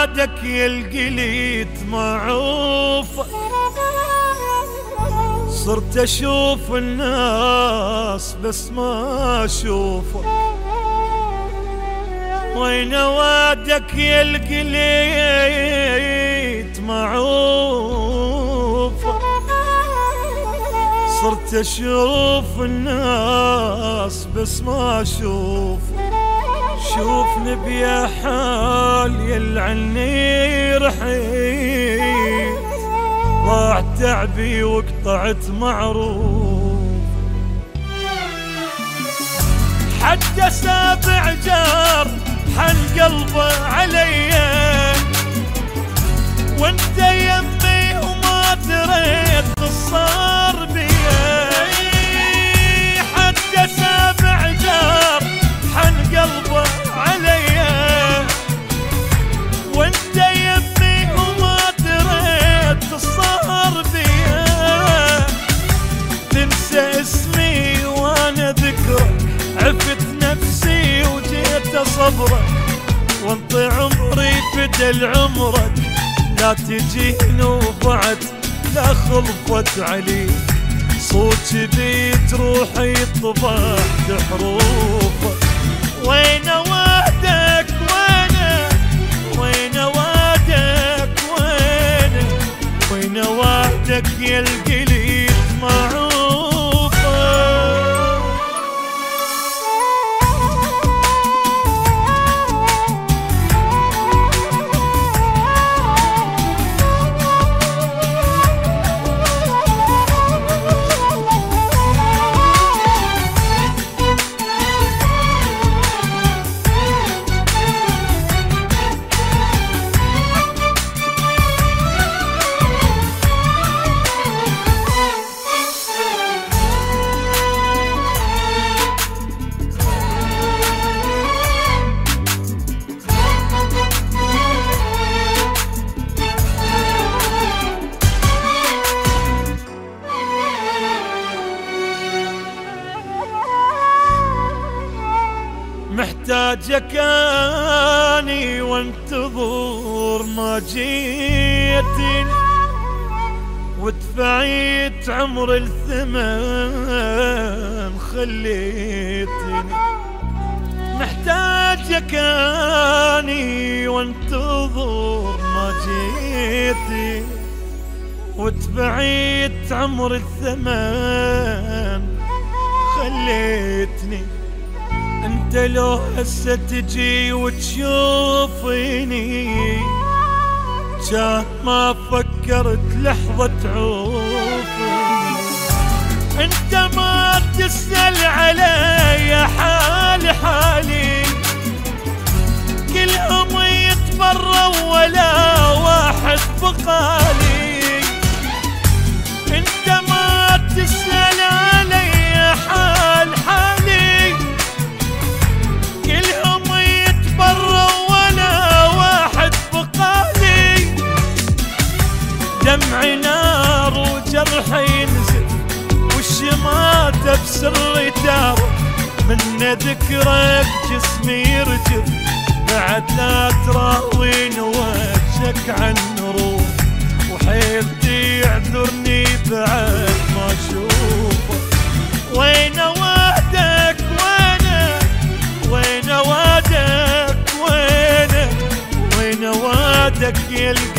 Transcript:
وادك يا القليت معروف، صرت اشوف الناس بس ما اشوفك. وين وادك يا القليت معروف، صرت اشوف الناس بس ما اشوف. شوفني بيا حال يلعني رحيت، ضاع تعبي وقطعت معروف. حتى سابع جار حن قلبه عليا، وانت يمي وما دريت الصار بيا. حتى سابع جار حن قلبه عليا، وانت يمي وما دريت الصار بيا. تنسى اسمي وانا ذكرك، عفت نفسي وجيت اصبرك، وانت عمري فدى عمرك. لا تجيني وبعد لا خلفت علي، صوت بيت روحي طفحت حروفك. وين وادك وين وادك وين وادك يا القليل معروفة. محتاجك اني وانتظر ما جيتني، ودفعيت عمر الثمن خليتني. محتاجك اني وانتظر ما جيتني، ودفعيت عمر الثمن خليتني. انت لو هسه تجي وتشوفيني، كان ما فكرت لحظة تعوفني. انت ما تسأل علي حالي حالي، كلهم يتبروا ولا واحد بقالي. انت ما تسأل علي حال حالي، كلهم يتبروا ولا واحد بقالي. دمعي نار وجرحي ينزف، والشماتة بسري تارك. من ذكرك جسمي يرجف، بعد لا تراوين وجهك عن روح. وحيلتي يعذرني بعد ما اشوفك. وين وادك وين وادك وين وادك يا